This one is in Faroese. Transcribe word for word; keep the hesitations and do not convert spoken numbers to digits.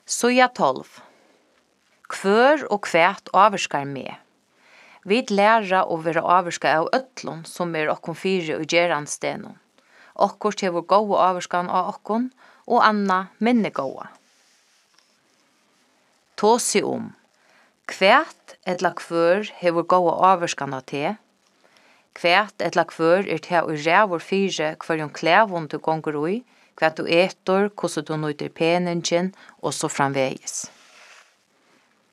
Suja tolv. Kvør og kvæt avvirskar meg. Vi læra å være avvirska av øtlun som er okkom fyri og geranstenon. Okkurt hevur góða avvirskan av okkom og anna minni góða. Tosi om. Kvæt etla kvør hevur góða avvirskan av te. Kvæt etla kvør er te og rævur fyri hverjum klævum du gongur ui, hvat du etur, hvordan du nøyder peningin og så framvegis.